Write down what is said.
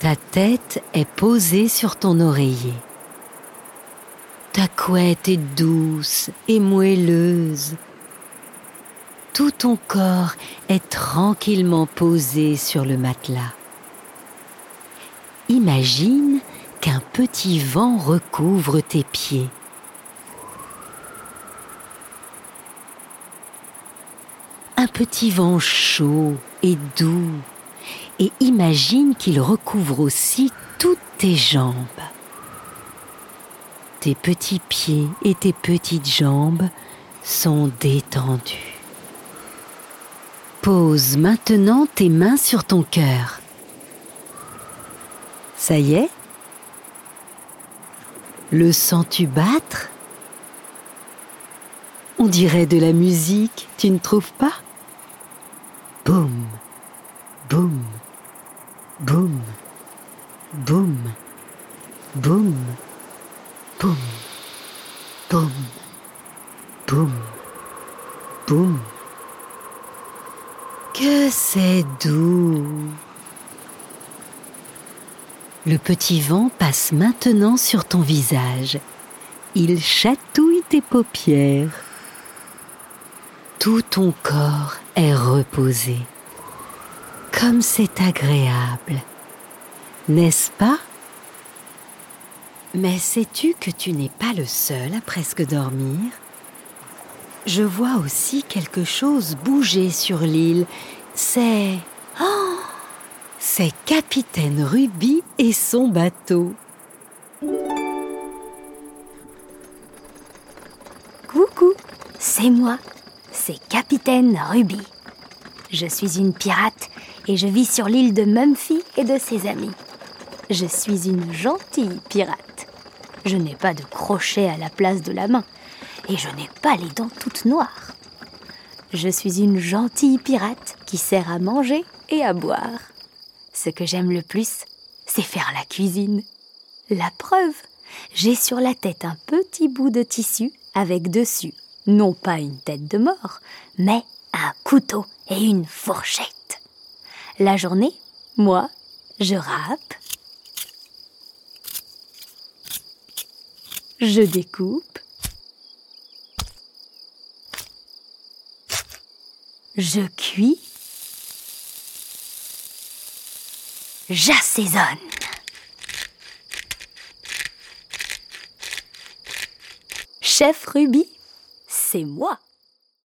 Ta tête est posée sur ton oreiller. Ta couette est douce et moelleuse. Tout ton corps est tranquillement posé sur le matelas. Imagine qu'un petit vent recouvre tes pieds. Un petit vent chaud et doux. Et imagine qu'il recouvre aussi toutes tes jambes. Tes petits pieds et tes petites jambes sont détendus. Pose maintenant tes mains sur ton cœur. Ça y est? Le sens-tu battre? On dirait de la musique, tu ne trouves pas? Boum, boum, boum, boum, boum, boum, boum, boum, boum. Que c'est doux! Le petit vent passe maintenant sur ton visage. Il chatouille tes paupières. Tout ton corps est reposé. Comme c'est agréable, n'est-ce pas? Mais sais-tu que tu n'es pas le seul à presque dormir? Je vois aussi quelque chose bouger sur l'île. C'est Capitaine Ruby et son bateau. Coucou, c'est moi, c'est Capitaine Ruby. Je suis une pirate et je vis sur l'île de Mumphy et de ses amis. Je suis une gentille pirate. Je n'ai pas de crochet à la place de la main et je n'ai pas les dents toutes noires. Je suis une gentille pirate qui sert à manger et à boire. Ce que j'aime le plus, c'est faire la cuisine. La preuve, j'ai sur la tête un petit bout de tissu avec dessus, non pas une tête de mort, mais un couteau et une fourchette. La journée, moi, je râpe, je découpe, je cuis, j'assaisonne. Chef Ruby, c'est moi.